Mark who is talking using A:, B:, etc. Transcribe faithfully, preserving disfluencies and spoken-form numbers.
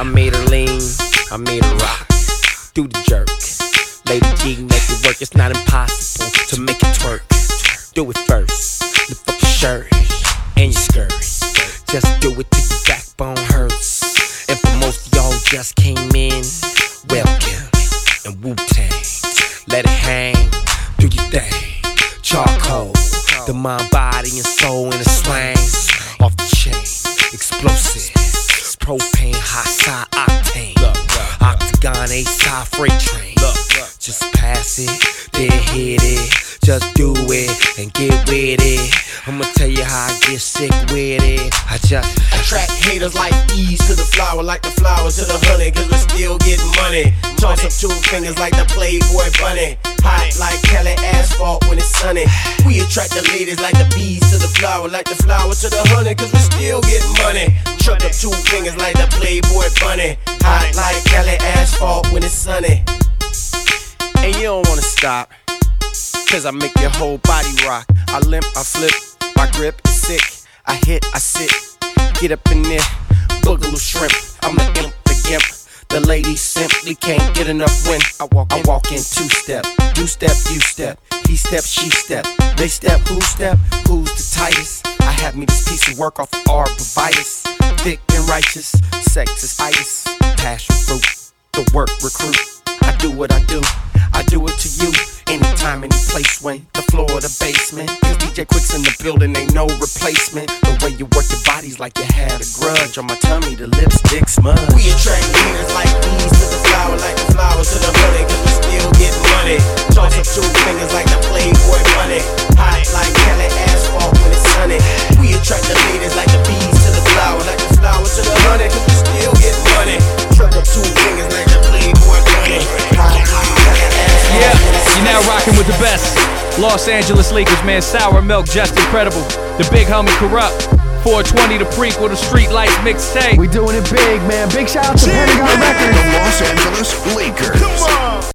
A: I made her lean, I made her rock. Do the jerk. Lady G, make it work. It's not impossible to make it twerk. Do it first. Lift up your shirt and your skirt. Just do it till your backbone hurts. And for most of y'all who just came in, welcome and Wu-Tang. Let it hang, do your thing. Charcoal, the mind, body, and soul in a slang. Off the chain, explosive. Propane, hot side, octane. Octagon, A-side, freight train. Just pass it, then hit it. Just do it and get with it. I'ma tell you how I get sick with it. I just
B: attract haters like bees to the flower, like the flower to the honey, cause we're still getting money. Toss up two fingers like the Playboy bunny. Hot like Cali asphalt when it's sunny. We attract the ladies like the bees to the flower, like the flower to the honey, cause we're still getting money. Chuck up two fingers like the Playboy bunny. Hot like Cali asphalt when it's sunny.
A: And you don't wanna stop, cause I make your whole body rock. I limp, I flip, my grip is sick. I hit, I sit, get up in there, boogaloo shrimp. I'm the imp, the gimp. The ladies simply can't get enough when I walk in, I walk in two-step. You step, you step, he step, she step. They step, who step, who's the tightest? I have me this piece of work off of arborvitae. Thick and righteous, sex is itis. Passion fruit, the work recruit. I do what I do, I do it to you. Anytime, any place, when the floor of the basement. Cause D J Quick's in the building, ain't no replacement. The way you work your body's like you had a grudge. On my tummy, the lipstick smudge.
B: We attract haters like bees to the flower, like the flower to the honey, cause we still getting money. Toss up two fingers like the Playboy bunny. Hot like Cali asphalt when it's sunny. We attract the ladies like the bees to the flower, like the flower to the honey, cause we still getting money. Chuck up two fingers like the Playboy bunny. Hot like Cali asphalt.
C: Yeah, you're now rocking with the best. Los Angeles Lakers, man. Sour Milk, just incredible. The big homie Corrupt. four twenty, the prequel, the Street Lights mixtape.
D: We doing it big, man. Big shout out to Pentagon Records.
E: The Los Angeles Lakers.